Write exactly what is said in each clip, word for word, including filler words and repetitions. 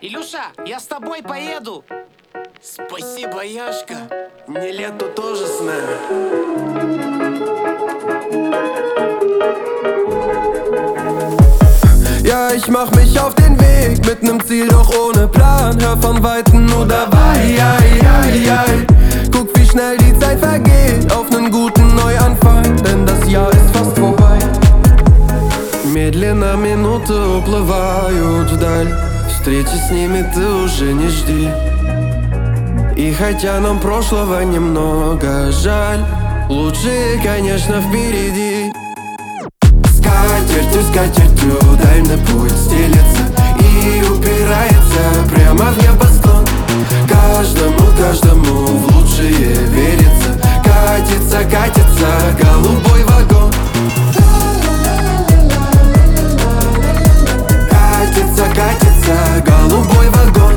Илюша, я с тобой поеду. Спасибо, Яшка. Нелету тоже с нами. Ja, ich mach mich auf den Weg mit nem Ziel, doch ohne Plan. Hör von Weitem nur dabei, ai, ai, ai. Guck, wie schnell die Zeit vergeht auf nen guten Neuanfang, denn das Jahr ist fast vorbei. Медленно минуты уплывают вдаль, встречи с ними ты уже не жди. И хотя нам прошлого немного жаль, лучшее, конечно, впереди. Скатертью, скатертью дальний путь стелется и упирается прямо в небосклон. Каждому, каждому в лучшее верится. Катится, катится голубой вагон. Катится, катится голубой вагон.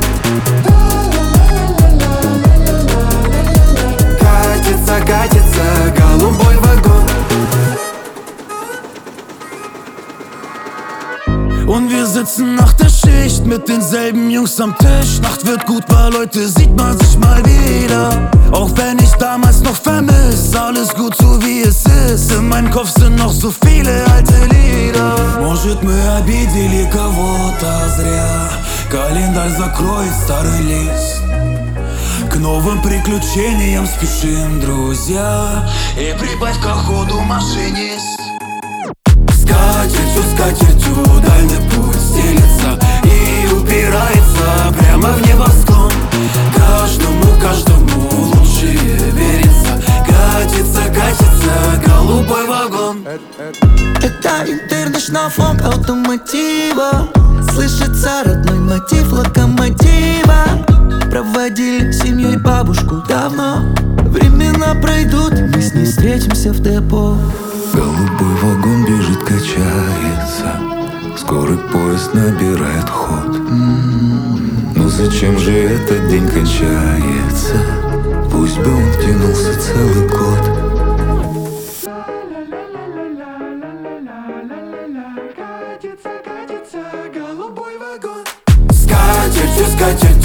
Катится, катится голубой вагон. Und wir sitzen nach der Schicht mit denselben Jungs am Tisch. Nacht wird gut, weil heute sieht man sich mal wieder. Auch wenn ich damals noch vermiss, alles gut so wie es ist. In meinem Kopf sind noch so viele alte Lieder. Может, мы обидели кого-то зря. Календарь закроет старый лист. К новым приключениям спешим, друзья. И прибавь ко ходу, машинист. Скатертью, скатертью дальний путь стелется и упирается прямо в небосклон. Каждому, каждому лучшее верится. Катится, катится голубой вагон. Это интернешнл-фонк автомотива. Слышится родной мотив локомотива. Проводили семьей бабушку давно. Времена пройдут, мы с ней встретимся в депо. Голубой вагон бежит, качается. Скорый поезд набирает ход. М-м-м. Но зачем же этот день кончается? Пусть бы он тянулся целый год. Катится, катится голубой вагон. Скатертью, скатертью